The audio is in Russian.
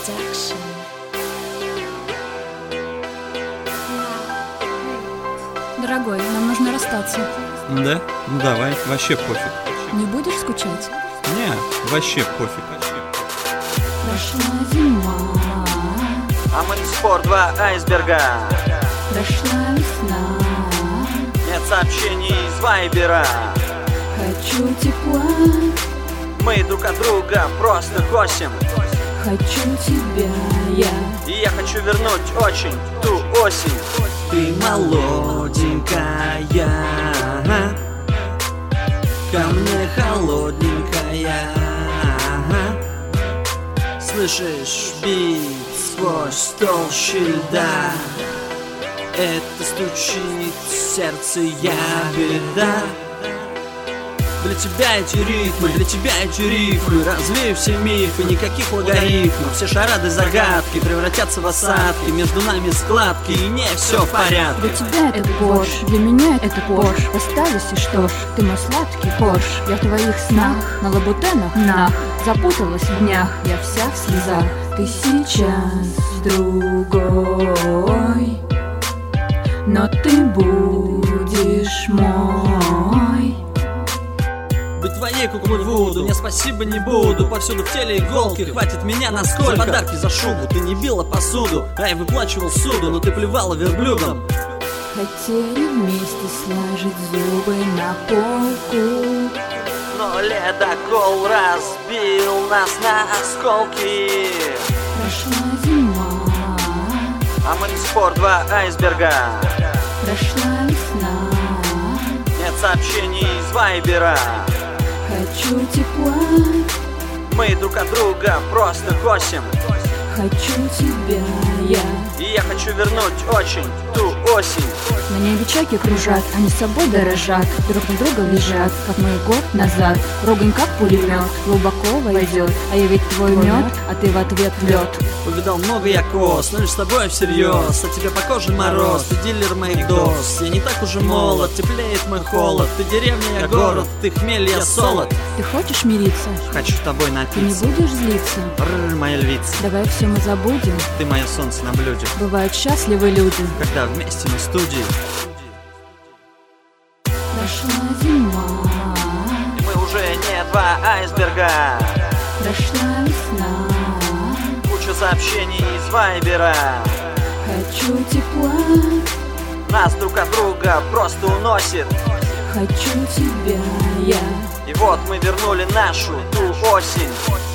Production. Дорогой, нам нужно расстаться. Да? Ну давай, вообще пофиг. Не будешь скучать? Не, вообще пофиг. Прошла зима, А мы до сих пор два айсберга. прошла весна. Нет сообщений из вайбера. Хочу тепла, Мы друг от друга просто косим. хочу тебя я. И я хочу вернуть очень ту осень. Ты молоденькая, ко мне холодненькая. Слышишь бит сквозь толщи льда? Это стучит в сердце, я беда. Для тебя эти ритмы, для тебя эти рифмы. Развею все мифы, никаких логарифмов. Все шарады загадки превратятся в осадки. Между нами складки, и не все в порядке. Для тебя это Порш, для меня это Порш. Остались и что ж, ты мой сладкий Порш. Я в твоих снах, на лабутенах, нах. Запуталась в днях, я вся в слезах. Ты сейчас с другой, но ты будешь мой. Быть твоей куклой Вуду, не спасибо не буду. Повсюду в теле иголки, хватит меня на сколько. Подарки за шубу, ты не била посуду. А я выплачивал суду, но ты плевала верблюдом. Хотели вместе сложить зубы на полку, Но ледокол разбил нас на осколки. прошла зима, А мы до сих пор два айсберга. прошла весна. Нет сообщений из вайбера. Хочу тепла, Мы друг от друга просто косим. хочу тебя я. И я хочу вернуть очень ту осень. На небе чайки кружат, они собой дорожат, друг на друга лежат, как мы год назад. Ругань как пулемет, глубоко войдет, а я ведь твой мед, а ты в ответ лед. Повидал много я коз, но лишь с тобой всерьез. От тебя по коже мороз, ты дилер моих доз. Я не так уже молод, теплеет мой холод. Ты деревня, я город, ты хмель, я солод. Ты хочешь мириться? Хочу тобой Ты не напиться. будешь злиться? Моя львица, Давай все мы забудем. ты мое солнце на блюде. Бывают счастливы люди. Когда вместе на студии. Прошла зима, И мы уже не два айсберга. прошла весна. Куча сообщений из вайбера. Хочу тепла, Нас друг от друга просто уносит. хочу тебя я. И вот мы вернули нашу ту осень.